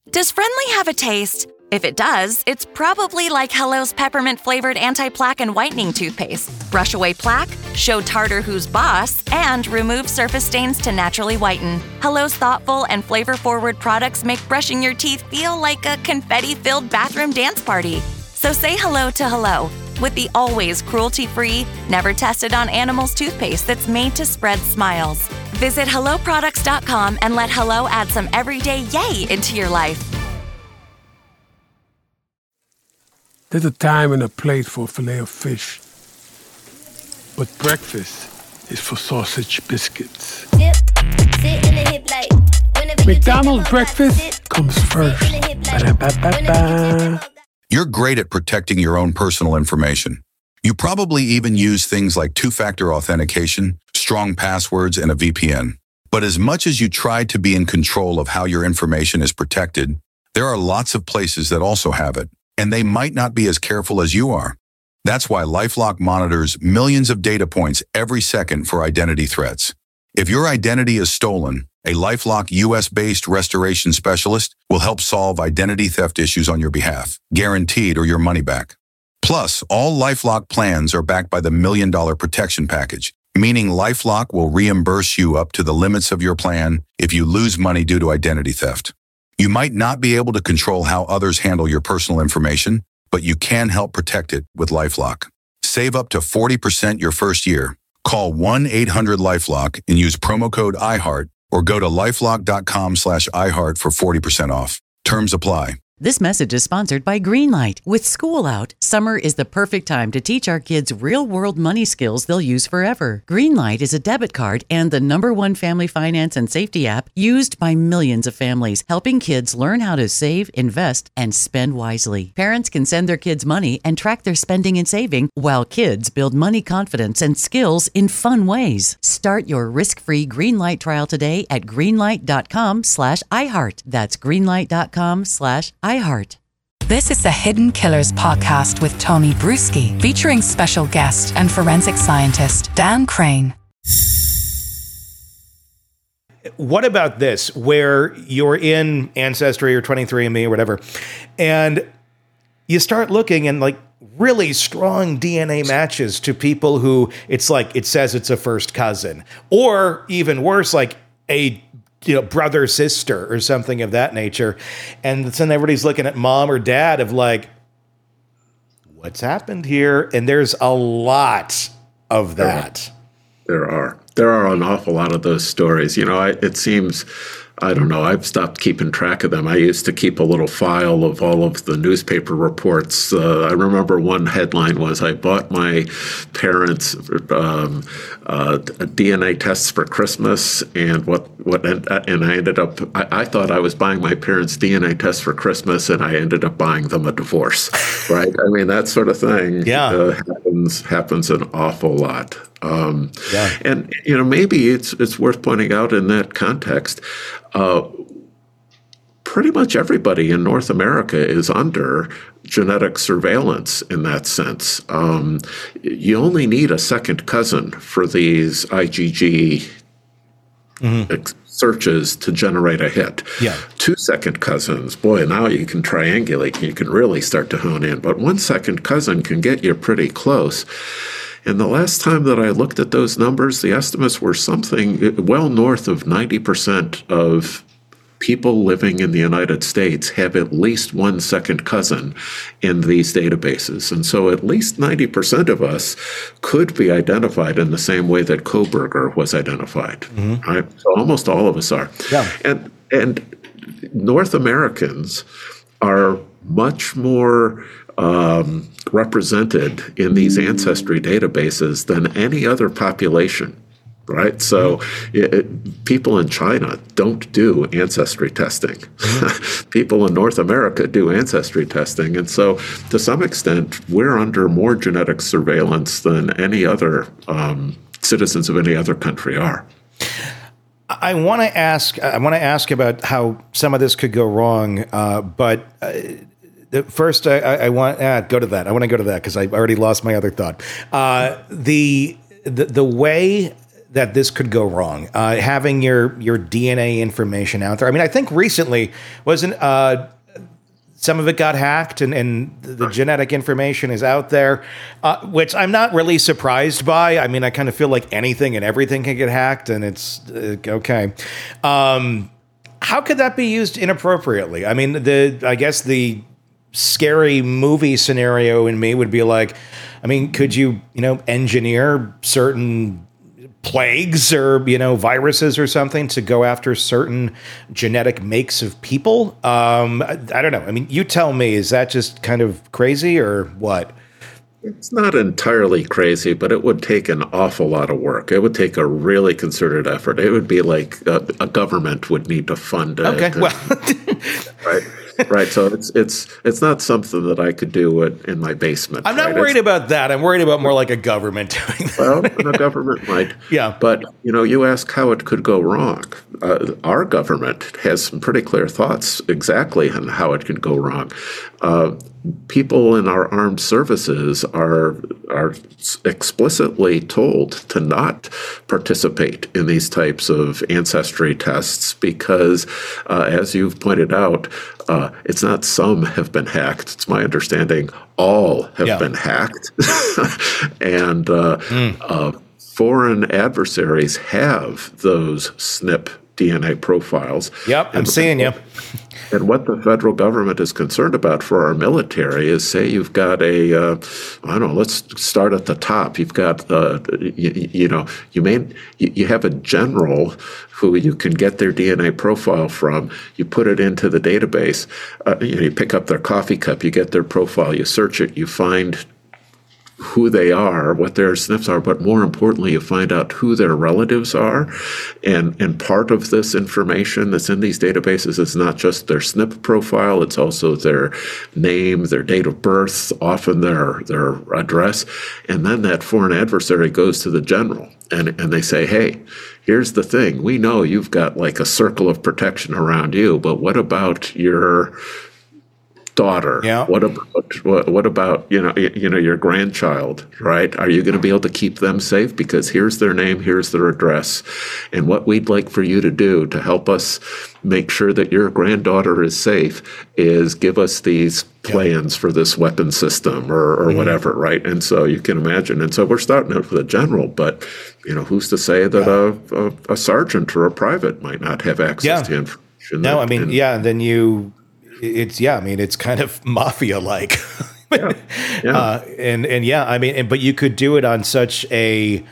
Does friendly have a taste? If it does, it's probably like Hello's peppermint-flavored anti-plaque and whitening toothpaste. Brush away plaque, show tartar who's boss, and remove surface stains to naturally whiten. Hello's thoughtful and flavor-forward products make brushing your teeth feel like a confetti-filled bathroom dance party. So say hello to Hello with the always cruelty-free, never tested on animals toothpaste that's made to spread smiles. Visit HelloProducts.com and let Hello add some everyday yay into your life. There's a time and a place for filet of fish. But breakfast is for sausage biscuits. McDonald's breakfast comes first. Ba-da-ba-ba-ba. You're great at protecting your own personal information. You probably even use things like two-factor authentication, strong passwords, and a VPN. But as much as you try to be in control of how your information is protected, there are lots of places that also have it, and they might not be as careful as you are. That's why LifeLock monitors millions of data points every second for identity threats. If your identity is stolen, a LifeLock US-based restoration specialist will help solve identity theft issues on your behalf, guaranteed or your money back. Plus, all LifeLock plans are backed by the $1 Million Protection Package, meaning LifeLock will reimburse you up to the limits of your plan if you lose money due to identity theft. You might not be able to control how others handle your personal information, but you can help protect it with LifeLock. Save up to 40% your first year. Call 1-800-LifeLock and use promo code iHeart or go to lifelock.com/iHeart for 40% off. Terms apply. This message is sponsored by Greenlight. With school out, summer is the perfect time to teach our kids real-world money skills they'll use forever. Greenlight is a debit card and the #1 family finance and safety app used by millions of families, helping kids learn how to save, invest, and spend wisely. Parents can send their kids money and track their spending and saving, while kids build money confidence and skills in fun ways. Start your risk-free Greenlight trial today at greenlight.com/iHeart. That's greenlight.com/iHeart. This is the Hidden Killers podcast with Tony Bruschi, featuring special guest and forensic scientist Dan Crane. What about this, where you're in Ancestry or 23andMe or whatever, and you start looking and like really strong DNA matches to people who it's like it says it's a first cousin, or even worse, like a brother, sister, or something of that nature. And then everybody's looking at mom or dad of like, what's happened here? And there's a lot of that. There are an awful lot of those stories. It seems, I don't know, I've stopped keeping track of them. I used to keep a little file of all of the newspaper reports. I remember one headline was, I bought my parents DNA tests for Christmas, and and I ended up, I thought I was buying my parents' DNA tests for Christmas, and I ended up buying them a divorce, right? I mean, that sort of thing happens an awful lot. And maybe it's worth pointing out in that context, pretty much everybody in North America is under genetic surveillance in that sense. You only need a second cousin for these IgG searches to generate a hit. Yeah. 2 second cousins, boy, now you can triangulate. You can really start to hone in. But 1 second cousin can get you pretty close. And the last time that I looked at those numbers, the estimates were something well north of 90% of people living in the United States have at least 1 second cousin in these databases. And so at least 90% of us could be identified in the same way that Kohberger was identified. Right? So almost all of us are. Yeah. And North Americans are much more represented in these ancestry databases than any other population, right? So people in China don't do ancestry testing. People in North America do ancestry testing. And so to some extent, we're under more genetic surveillance than any other citizens of any other country are. I want to ask about how some of this could go wrong, but first, I want to go to that. I want to go to that because I already lost my other thought. The way that this could go wrong? Having your DNA information out there. I mean, I think recently wasn't some of it got hacked, and the genetic information is out there, which I'm not really surprised by. I mean, I kind of feel like anything and everything can get hacked, and it's okay. How could that be used inappropriately? I mean, I guess the scary movie scenario in me would be like, I mean, could you engineer certain plagues or viruses or something to go after certain genetic makes of people? I don't know. I mean, you tell me, is that just kind of crazy or what? It's not entirely crazy, but it would take an awful lot of work. It would take a really concerted effort. It would be like a government would need to fund it. Okay, well, right. Right, so it's not something that I could do in my basement. I'm not worried about that. I'm worried about more like a government doing that. Well, a government might. Yeah. But, you ask how it could go wrong. Our government has some pretty clear thoughts exactly on how it could go wrong. People in our armed services are explicitly told to not participate in these types of ancestry tests because, as you've pointed out, it's not some have been hacked. It's my understanding all have been hacked. And foreign adversaries have those SNP DNA profiles. Yep, I'm seeing you. And what the federal government is concerned about for our military is, say you've got let's start at the top. You've got, you have a general who you can get their DNA profile from. You put it into the database. You pick up their coffee cup. You get their profile. You search it. You find who they are, what their SNPs are, but more importantly, you find out who their relatives are. And part of this information that's in these databases is not just their SNP profile, it's also their name, their date of birth, often their address. And then that foreign adversary goes to the general and they say, hey, here's the thing. We know you've got like a circle of protection around you, but what about your daughter? Yeah. What about your grandchild, right? Are you going to be able to keep them safe? Because here's their name, here's their address, and what we'd like for you to do to help us make sure that your granddaughter is safe is give us these plans for this weapon system or whatever, right? And so you can imagine. And so we're starting out with a general, but who's to say that a sergeant or a private might not have access to information? No, it's kind of mafia-like. But you could do it on such a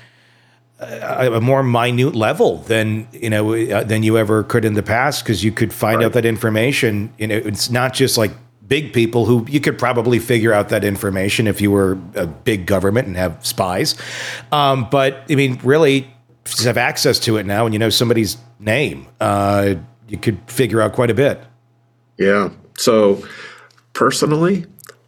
more minute level than you ever could in the past, because you could find out that information. It's not just like big people who you could probably figure out that information if you were a big government and have spies. But I mean, really, just have access to it now, and you know somebody's name. You could figure out quite a bit. Yeah. So personally,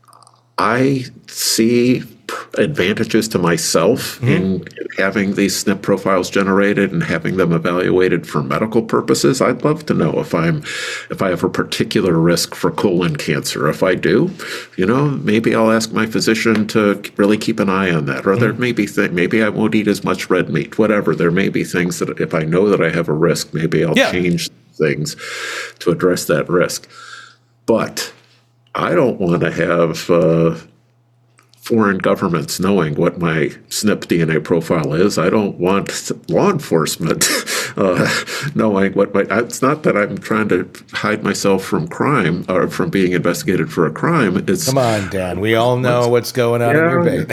I see advantages to myself in having these SNP profiles generated and having them evaluated for medical purposes. I'd love to know if I have a particular risk for colon cancer. If I do, maybe I'll ask my physician to really keep an eye on that. Or there may be maybe I won't eat as much red meat. Whatever. There may be things that if I know that I have a risk, maybe I'll change things to address that risk. But I don't want to have foreign governments knowing what my SNP DNA profile is. I don't want law enforcement knowing what it's not that I'm trying to hide myself from crime or from being investigated for a crime. Come on, Dan. We all know what's going on in your bait.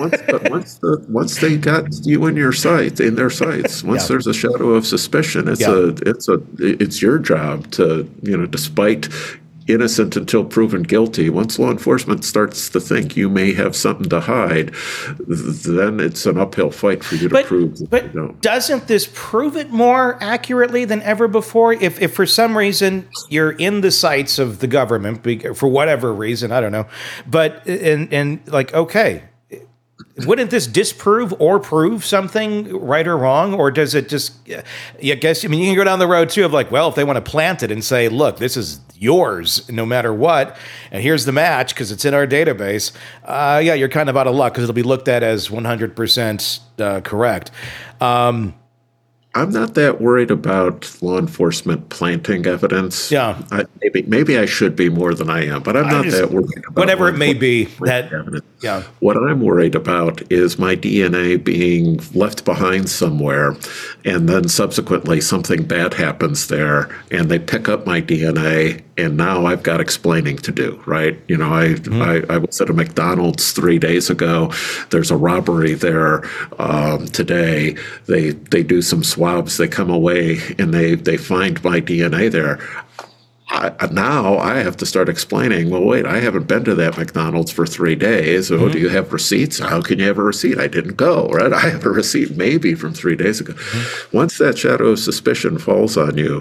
once they got you in their sights, once there's a shadow of suspicion, it's your job to, despite innocent until proven guilty. Once law enforcement starts to think you may have something to hide, then it's an uphill fight for you to prove that you don't. Doesn't this prove it more accurately than ever before? If for some reason you're in the sights of the government, for whatever reason, I don't know, but okay, wouldn't this disprove or prove something, right or wrong? Or does it just, you can go down the road too of if they want to plant it and say, look, this is yours no matter what, and here's the match because it's in our database, you're kind of out of luck because it'll be looked at as 100% correct. I'm not that worried about law enforcement planting evidence. Yeah. Maybe I should be more than I am, but I'm not that worried about whatever it may be. That evidence. Yeah. What I'm worried about is my DNA being left behind somewhere, and then subsequently something bad happens there, and they pick up my DNA, and now I've got explaining to do, right? You know, I was at a McDonald's 3 days ago. There's a robbery there today. They do some swabs. They come away and they find my DNA there. Now I have to start explaining, well, wait, I haven't been to that McDonald's for 3 days. Oh, do you have receipts? How can you have a receipt? I didn't go, right? I have a receipt maybe from 3 days ago. Once that shadow of suspicion falls on you,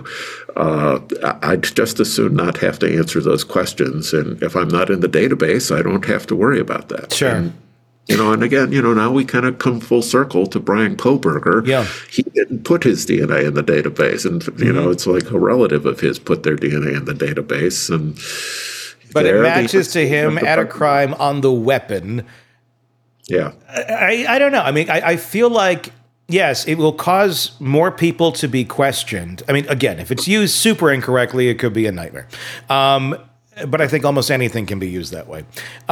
I'd just as soon not have to answer those questions. And if I'm not in the database, I don't have to worry about that. Sure. And again, now we kind of come full circle to Bryan Kohberger. Yeah. He didn't put his DNA in the database. And, it's like a relative of his put their DNA in the database. But it matches to him at a crime on the weapon. Yeah. I don't know. I mean, I feel like, yes, it will cause more people to be questioned. I mean, again, if it's used super incorrectly, it could be a nightmare. But I think almost anything can be used that way.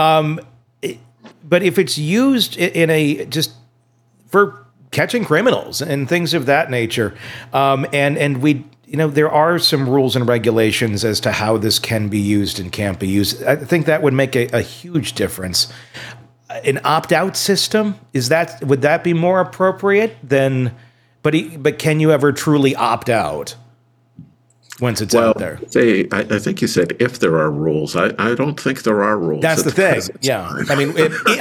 But if it's used just for catching criminals and things of that nature, and we, there are some rules and regulations as to how this can be used and can't be used. I think that would make a huge difference. An opt-out system, would that be more appropriate than? But can you ever truly opt out once it's out there? I think you said if there are rules. I don't think there are rules. That's the thing. Yeah. I mean,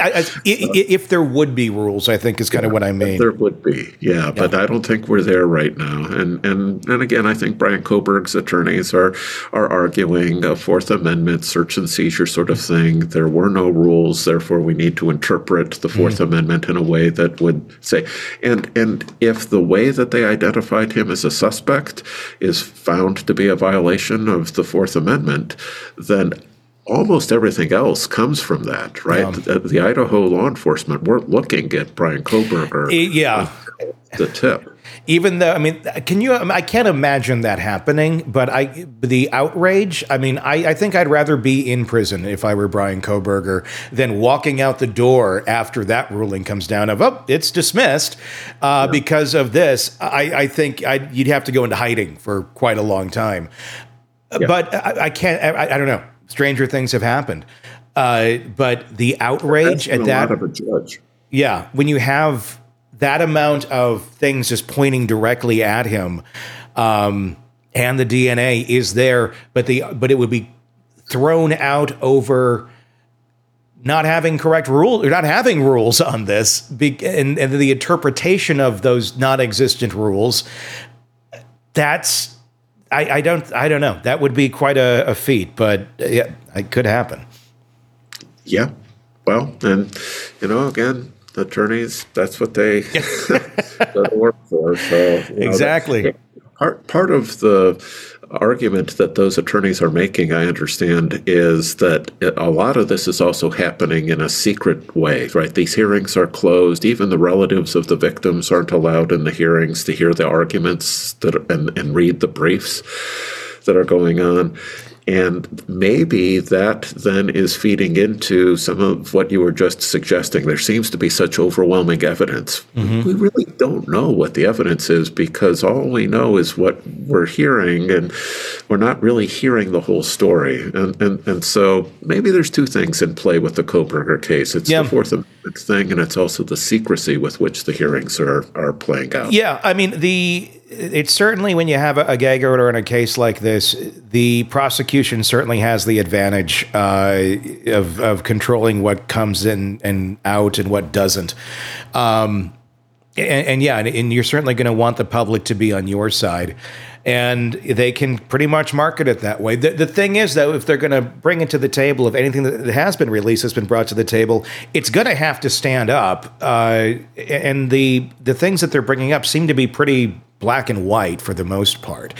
if there would be rules, I think is kind of what I mean. There would be. Yeah. But I don't think we're there right now. And again, I think Bryan Kohberger's attorneys are arguing a Fourth Amendment search and seizure sort of thing. There were no rules. Therefore, we need to interpret the Fourth Amendment in a way that would say, and if the way that they identified him as a suspect is found to be a violation of the Fourth Amendment, then almost everything else comes from that, right? Yeah. The Idaho law enforcement weren't looking at Bryan Kohberger. The tip. Even though, I mean, I can't imagine that happening, but the outrage, I mean, I think I'd rather be in prison if I were Bryan Kohberger than walking out the door after that ruling comes down of, it's dismissed because of this. I think you'd have to go into hiding for quite a long time. Yeah. But I can't, I don't know. Stranger things have happened. But the outrage at that. Of a judge. Yeah. When you have that amount of things just pointing directly at him, and the DNA is there, but it would be thrown out over not having correct rules or not having rules on this, and the interpretation of those non-existent rules. That's I don't know. That would be quite a feat, but yeah, it could happen. Yeah. Well, and again, attorneys, that's what they work for. So exactly. Part of the argument that those attorneys are making, I understand, is that a lot of this is also happening in a secret way, right? These hearings are closed. Even the relatives of the victims aren't allowed in the hearings to hear the arguments and read the briefs that are going on. And maybe that then is feeding into some of what you were just suggesting. There seems to be such overwhelming evidence. Mm-hmm. We really don't know what the evidence is because all we know is what we're hearing, and we're not really hearing the whole story. And so maybe there's two things in play with the Kohberger case. It's the Fourth Amendment thing, and it's also the secrecy with which the hearings are playing out. Yeah, I mean, it's certainly when you have a gag order in a case like this, the prosecution certainly has the advantage of controlling what comes in and out and what doesn't. And you're certainly going to want the public to be on your side. And they can pretty much market it that way. The thing is, though, if they're going to bring it to the table, if anything that has been released has been brought to the table, it's going to have to stand up. And the things that they're bringing up seem to be pretty black and white for the most part.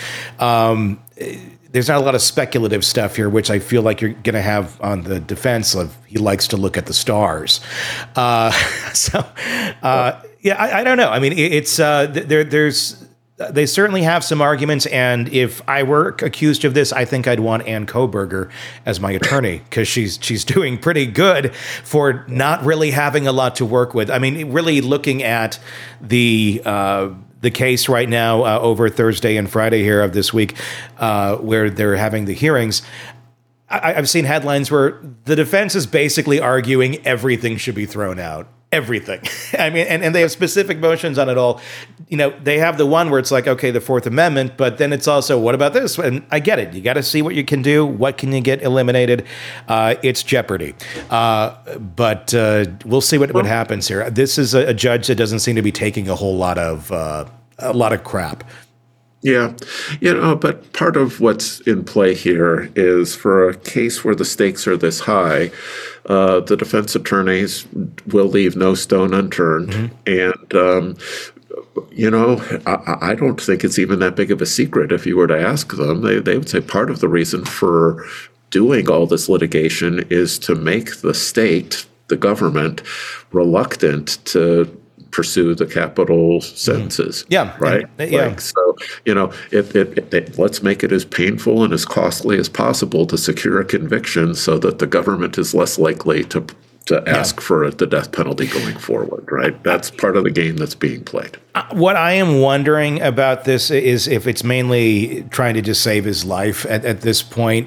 There's not a lot of speculative stuff here, which I feel like you're going to have on the defense of he likes to look at the stars. I don't know. I mean, it's there's they certainly have some arguments. And if I were accused of this, I think I'd want Ann Koberger as my attorney, because she's doing pretty good for not really having a lot to work with. I mean, really looking at the case right now over Thursday and Friday here of this week, where they're having the hearings. I've seen headlines where the defense is basically arguing everything should be thrown out. Everything. I mean, and they have specific motions on it all. You know, they have the one where it's like, okay, the Fourth Amendment, but then it's also, what about this? And I get it. You got to see what you can do. What can you get eliminated? It's jeopardy. But we'll see what happens here. This is a judge that doesn't seem to be taking a whole lot of crap. Yeah. But part of what's in play here is, for a case where the stakes are this high, the defense attorneys will leave no stone unturned. Mm-hmm. And, I don't think it's even that big of a secret. If you were to ask them, they would say part of the reason for doing all this litigation is to make the state, the government, reluctant to pursue the capital sentences. Yeah. Right. Yeah. So, let's make it as painful and as costly as possible to secure a conviction, so that the government is less likely to ask for the death penalty going forward. Right. That's part of the game that's being played. What I am wondering about this is if it's mainly trying to just save his life at this point.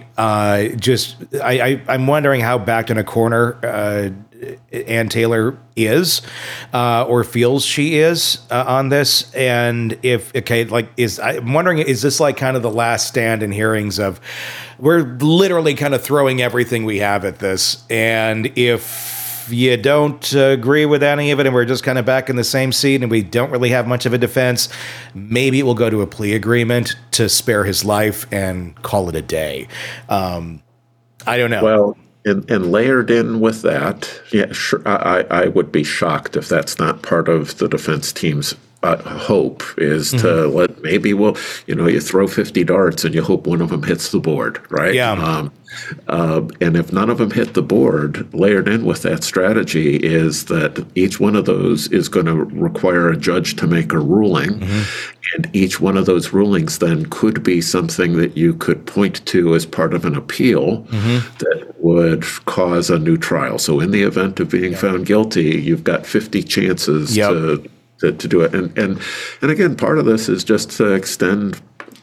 I'm wondering how backed in a corner Ann Taylor is, or feels she is on this, and I'm wondering, is this like kind of the last stand in hearings of, we're literally kind of throwing everything we have at this, and if you don't agree with any of it, and we're just kind of back in the same seat, and we don't really have much of a defense, maybe we'll go to a plea agreement to spare his life and call it a day. I don't know. Well. And layered in with that, yeah, sure, I would be shocked if that's not part of the defense team's hope, is to let, maybe you throw 50 darts and you hope one of them hits the board, right? Yeah. And if none of them hit the board, layered in with that strategy is that each one of those is going to require a judge to make a ruling. And each one of those rulings then could be something that you could point to as part of an appeal that would cause a new trial. So in the event of being found guilty, you've got 50 chances to do it. And again, part of this is just to extend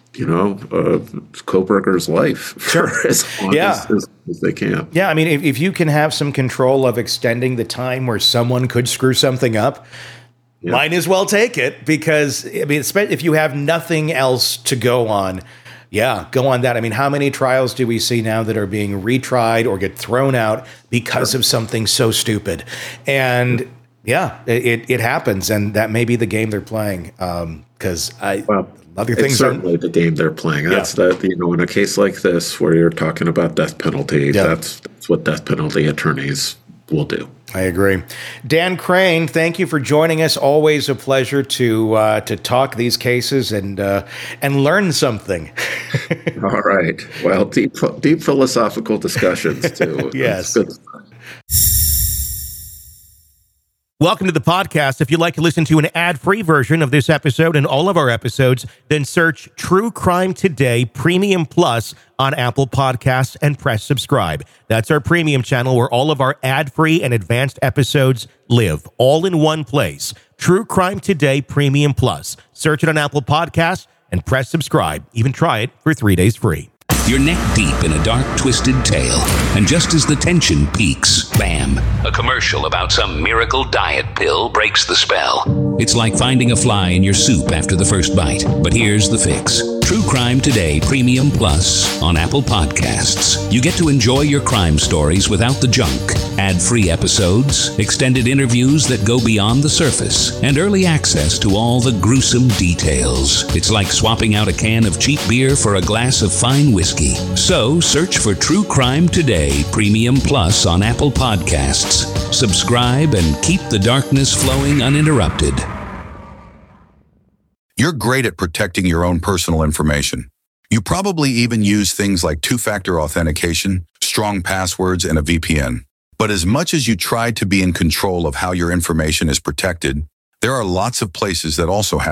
Koberger's life for as long as they can. Yeah, I mean, if you can have some control of extending the time where someone could screw something up, might as well take it, because, I mean, if you have nothing else to go on, go on that. I mean, how many trials do we see now that are being retried or get thrown out because of something so stupid? And it happens, and that may be the game they're playing. Because love your things. It's certainly the game they're playing. That's in a case like this where you're talking about death penalty, that's what death penalty attorneys will do. I agree. Dan Crane, thank you for joining us. Always a pleasure to talk these cases and learn something. All right. Well, deep philosophical discussions too. Yes. Welcome to the podcast. If you'd like to listen to an ad-free version of this episode and all of our episodes, then search True Crime Today Premium Plus on Apple Podcasts and press subscribe. That's our premium channel where all of our ad-free and advanced episodes live, all in one place. True Crime Today Premium Plus. Search it on Apple Podcasts and press subscribe. Even try it for 3 days free. You're neck deep in a dark, twisted tale, and just as the tension peaks, bam, a commercial about some miracle diet pill breaks the spell. It's like finding a fly in your soup after the first bite. But here's the fix. True Crime Today Premium Plus on Apple Podcasts. You get to enjoy your crime stories without the junk, ad-free episodes, extended interviews that go beyond the surface, and early access to all the gruesome details. It's like swapping out a can of cheap beer for a glass of fine whiskey. So search for True Crime Today Premium Plus on Apple Podcasts. Subscribe and keep the darkness flowing uninterrupted. You're great at protecting your own personal information. You probably even use things like two-factor authentication, strong passwords, and a VPN. But as much as you try to be in control of how your information is protected, there are lots of places that also have it.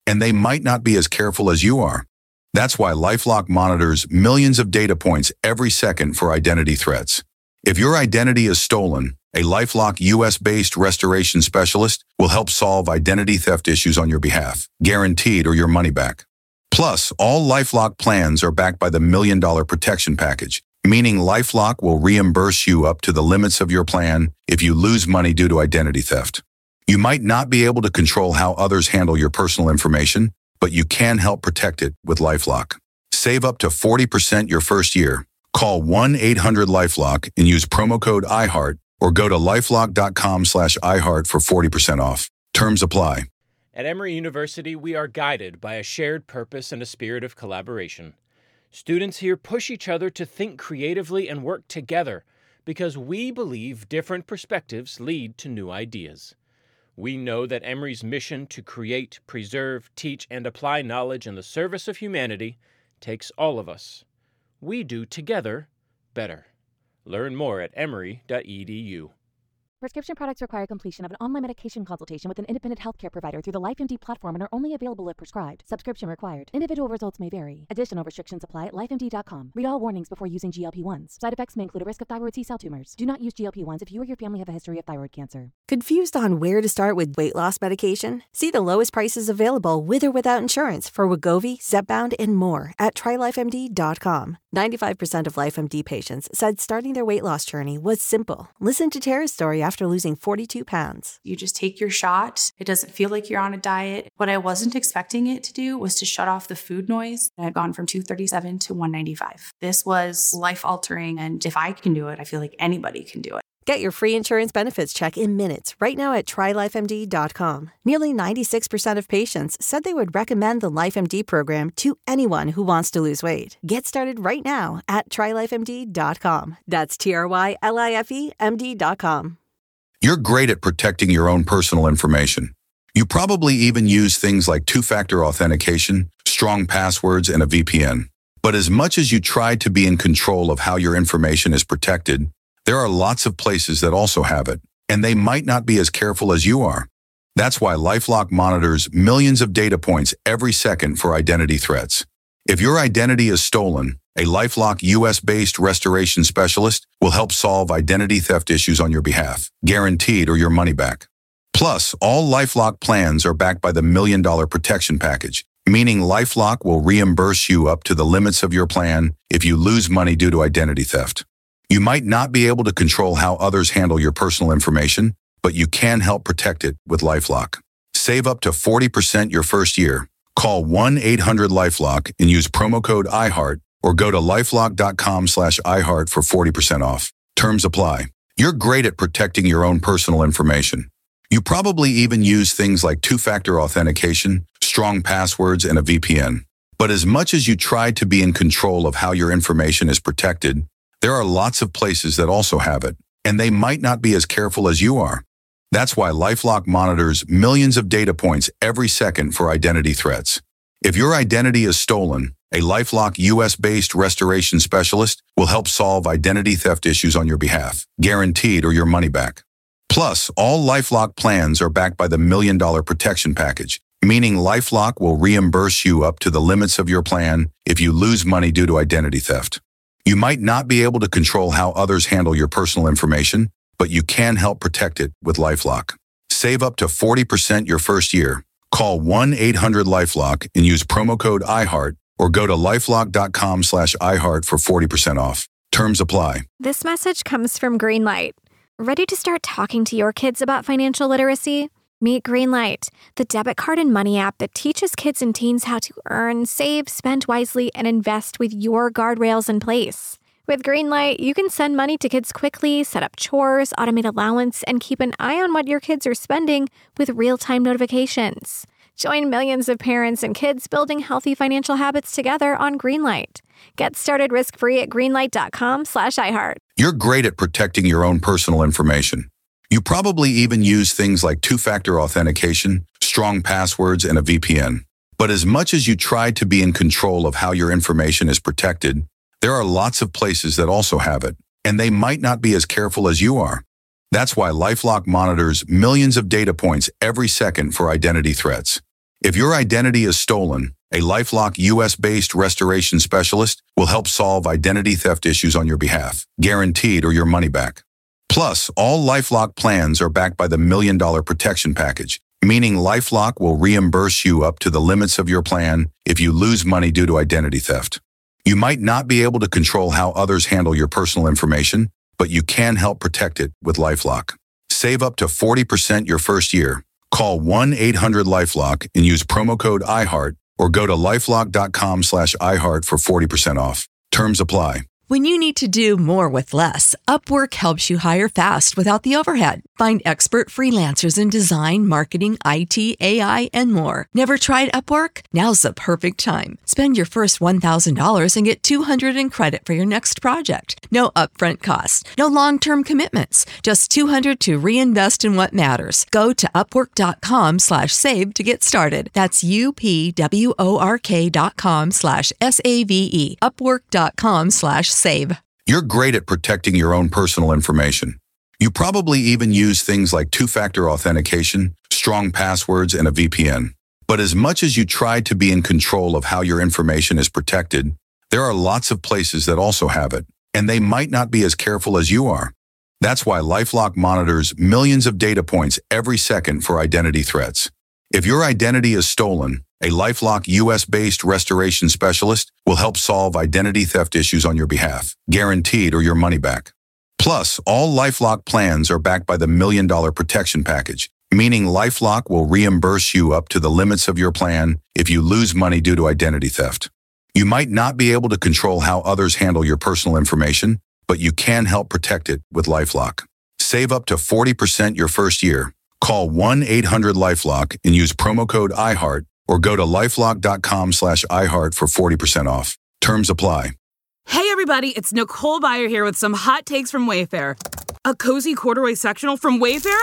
and they might not be as careful as you are. That's why LifeLock monitors millions of data points every second for identity threats. If your identity is stolen, a LifeLock US-based restoration specialist will help solve identity theft issues on your behalf, guaranteed or your money back. Plus, all LifeLock plans are backed by the $1 Million Protection Package, meaning LifeLock will reimburse you up to the limits of your plan if you lose money due to identity theft. You might not be able to control how others handle your personal information, but you can help protect it with LifeLock. Save up to 40% your first year. Call 1-800-LifeLock and use promo code iHeart or go to lifelock.com/iHeart for 40% off. Terms apply. At Emory University, we are guided by a shared purpose and a spirit of collaboration. Students here push each other to think creatively and work together because we believe different perspectives lead to new ideas. We know that Emory's mission to create, preserve, teach, and apply knowledge in the service of humanity takes all of us. We do together better. Learn more at emory.edu. Prescription products require completion of an online medication consultation with an independent healthcare provider through the LifeMD platform and are only available if prescribed. Subscription required. Individual results may vary. Additional restrictions apply at lifemd.com. Read all warnings before using GLP-1s. Side effects may include a risk of thyroid C-cell tumors. Do not use GLP-1s if you or your family have a history of thyroid cancer. Confused on where to start with weight loss medication? See the lowest prices available with or without insurance for Wegovy, Zepbound, and more at TryLifeMD.com. 95% of LifeMD patients said starting their weight loss journey was simple. Listen to Tara's story after losing 42 pounds. You just take your shot. It doesn't feel like you're on a diet. What I wasn't expecting it to do was to shut off the food noise. I had gone from 237 to 195. This was life-altering, and if I can do it, I feel like anybody can do it. Get your free insurance benefits check in minutes right now at TryLifeMD.com. Nearly 96% of patients said they would recommend the LifeMD program to anyone who wants to lose weight. Get started right now at TryLifeMD.com. That's TryLifeMD.com. You're great at protecting your own personal information. You probably even use things like two-factor authentication, strong passwords, and a VPN. But as much as you try to be in control of how your information is protected, there are lots of places that also have it, and they might not be as careful as you are. That's why LifeLock monitors millions of data points every second for identity threats. If your identity is stolen, a LifeLock US-based restoration specialist will help solve identity theft issues on your behalf, guaranteed or your money back. Plus, all LifeLock plans are backed by the $1 Million Protection Package, meaning LifeLock will reimburse you up to the limits of your plan if you lose money due to identity theft. You might not be able to control how others handle your personal information, but you can help protect it with LifeLock. Save up to 40% your first year. Call 1-800-LifeLock and use promo code iHeart or go to lifelock.com/iHeart for 40% off. Terms apply. You're great at protecting your own personal information. You probably even use things like two-factor authentication, strong passwords, and a VPN. But as much as you try to be in control of how your information is protected, there are lots of places that also have it, and they might not be as careful as you are. That's why LifeLock monitors millions of data points every second for identity threats. If your identity is stolen, a LifeLock US-based restoration specialist will help solve identity theft issues on your behalf, guaranteed or your money back. Plus, all LifeLock plans are backed by the $1 Million Protection Package, meaning LifeLock will reimburse you up to the limits of your plan if you lose money due to identity theft. You might not be able to control how others handle your personal information, but you can help protect it with LifeLock. Save up to 40% your first year. Call 1-800-LifeLock and use promo code iHeart or go to lifelock.com/iHeart for 40% off. Terms apply. This message comes from Greenlight. Ready to start talking to your kids about financial literacy? Meet Greenlight, the debit card and money app that teaches kids and teens how to earn, save, spend wisely, and invest with your guardrails in place. With Greenlight, you can send money to kids quickly, set up chores, automate allowance, and keep an eye on what your kids are spending with real-time notifications. Join millions of parents and kids building healthy financial habits together on Greenlight. Get started risk-free at greenlight.com/iHeart. You're great at protecting your own personal information. You probably even use things like two-factor authentication, strong passwords, and a VPN. But as much as you try to be in control of how your information is protected, there are lots of places that also have it, and they might not be as careful as you are. That's why LifeLock monitors millions of data points every second for identity threats. If your identity is stolen, a LifeLock US-based restoration specialist will help solve identity theft issues on your behalf, guaranteed or your money back. Plus, all LifeLock plans are backed by the $1 Million Protection Package, meaning LifeLock will reimburse you up to the limits of your plan if you lose money due to identity theft. You might not be able to control how others handle your personal information, but you can help protect it with LifeLock. Save up to 40% your first year. Call 1-800-LifeLock and use promo code iHeart or go to lifelock.com/iHeart for 40% off. Terms apply. When you need to do more with less, Upwork helps you hire fast without the overhead. Find expert freelancers in design, marketing, IT, AI, and more. Never tried Upwork? Now's the perfect time. Spend your first $1,000 and get $200 in credit for your next project. No upfront costs, no long-term commitments, just $200 to reinvest in what matters. Go to upwork.com/save to get started. That's upwork.com/SAVE. Upwork.com/save. You're great at protecting your own personal information. You probably even use things like two-factor authentication, strong passwords, and a VPN. But as much as you try to be in control of how your information is protected, there are lots of places that also have it, and they might not be as careful as you are. That's why LifeLock monitors millions of data points every second for identity threats. If your identity is stolen, a LifeLock US-based restoration specialist will help solve identity theft issues on your behalf, guaranteed or your money back. Plus, all LifeLock plans are backed by the $1 Million Protection Package, meaning LifeLock will reimburse you up to the limits of your plan if you lose money due to identity theft. You might not be able to control how others handle your personal information, but you can help protect it with LifeLock. Save up to 40% your first year. Call 1-800-LifeLock and use promo code iHeart or go to lifelock.com/iHeart for 40% off. Terms apply. Hey everybody, it's Nicole Byer here with some hot takes from Wayfair. A cozy corduroy sectional from Wayfair?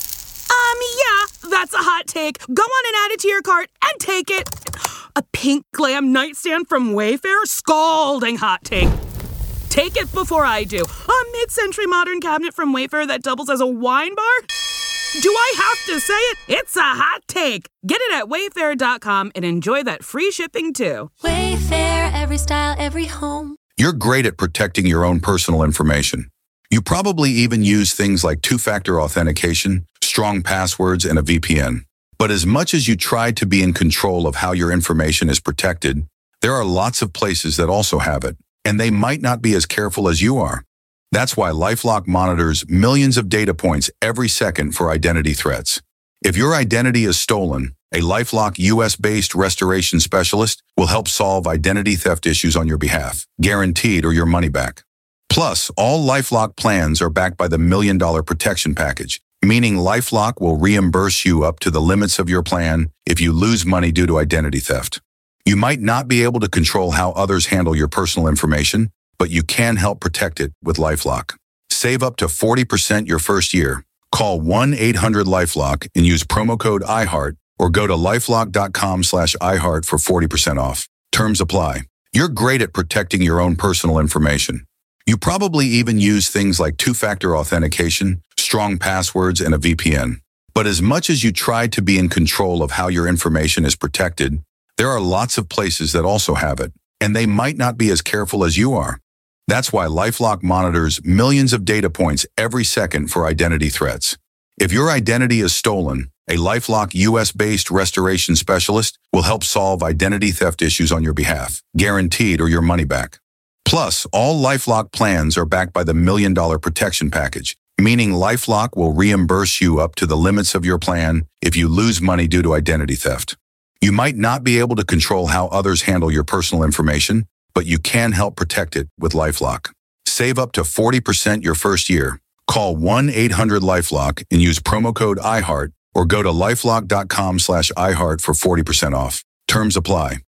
Yeah, that's a hot take. Go on and add it to your cart and take it. A pink glam nightstand from Wayfair? Scalding hot take. Take it before I do. A mid-century modern cabinet from Wayfair that doubles as a wine bar? Do I have to say it? It's a hot take. Get it at wayfair.com and enjoy that free shipping too. Wayfair, every style, every home. You're great at protecting your own personal information. You probably even use things like two-factor authentication, strong passwords, and a VPN. But as much as you try to be in control of how your information is protected, there are lots of places that also have it, and they might not be as careful as you are. That's why LifeLock monitors millions of data points every second for identity threats. If your identity is stolen, a LifeLock US-based restoration specialist will help solve identity theft issues on your behalf, guaranteed or your money back. Plus, all LifeLock plans are backed by the $1 Million Protection Package, meaning LifeLock will reimburse you up to the limits of your plan if you lose money due to identity theft. You might not be able to control how others handle your personal information, but you can help protect it with LifeLock. Save up to 40% your first year. Call 1-800-LifeLock and use promo code iHeart or go to lifelock.com/iHeart for 40% off. Terms apply. You're great at protecting your own personal information. You probably even use things like two-factor authentication, strong passwords, and a VPN. But as much as you try to be in control of how your information is protected, there are lots of places that also have it, and they might not be as careful as you are. That's why LifeLock monitors millions of data points every second for identity threats. If your identity is stolen, a LifeLock US-based restoration specialist will help solve identity theft issues on your behalf, guaranteed or your money back. Plus, all LifeLock plans are backed by the $1 Million Protection Package, meaning LifeLock will reimburse you up to the limits of your plan if you lose money due to identity theft. You might not be able to control how others handle your personal information, but you can help protect it with LifeLock. Save up to 40% your first year. Call 1-800-LifeLock and use promo code iHeart or go to lifelock.com/iHeart for 40% off. Terms apply.